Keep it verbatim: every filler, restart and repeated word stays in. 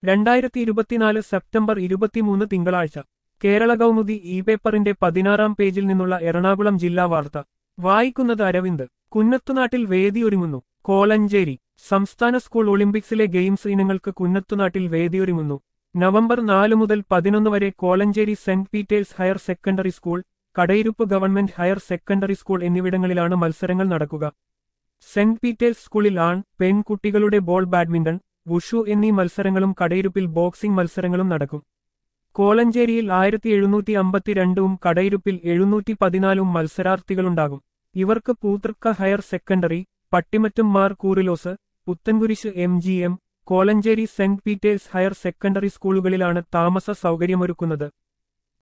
രണ്ടായിരത്തി ഇരുപത്തിനാല് സെപ്റ്റംബർ ഇരുപത്തിമൂന്ന് തിങ്കളാഴ്ച കേരള കൗമുദി ഇ പേപ്പറിന്റെ പതിനാറാം പേജിൽ നിന്നുള്ള എറണാകുളം ജില്ലാ വാർത്ത വായിക്കുന്നത് അരവിന്ദ്. കുന്നത്തുനാട്ടിൽ വേദിയൊരുങ്ങുന്നു. കോലഞ്ചേരി സംസ്ഥാന സ്കൂൾ ഒളിമ്പിക്സിലെ ഗെയിംസ് ഇനങ്ങൾക്ക് കുന്നത്തുനാട്ടിൽ വേദിയൊരുങ്ങുന്നു. നവംബർ നാല് മുതൽ പതിനൊന്ന് വരെ Kolenchery Saint Peter's Higher Secondary School, Kadayiruppu Government Higher Secondary School എന്നിവിടങ്ങളിലാണ് മത്സരങ്ങൾ നടക്കുക. സെന്റ് പീറ്റേഴ്സ് സ്കൂളിൽ ആൺ, പെൺകുട്ടികളുടെ ബോൾ ബാഡ്മിന്റൺ, വുഷു എന്നീ മത്സരങ്ങളും കടയിരുപ്പിൽ ബോക്സിംഗ് മത്സരങ്ങളും നടക്കും. കോലഞ്ചേരിയിൽ ആയിരത്തി എഴുന്നൂറ്റി അമ്പത്തിരണ്ടും കടയിരുപ്പിൽ എഴുന്നൂറ്റി പതിനാലും മത്സരാർത്ഥികളുണ്ടാകും. ഇവർക്ക് പൂതൃക്ക ഹയർ സെക്കൻഡറി, പട്ടിമറ്റും Mar Kurilos, Puthenkurish M G M, Kolenchery Saint Peter's Higher Secondary സ്കൂളുകളിലാണ് താമസ സൗകര്യമൊരുക്കുന്നത്.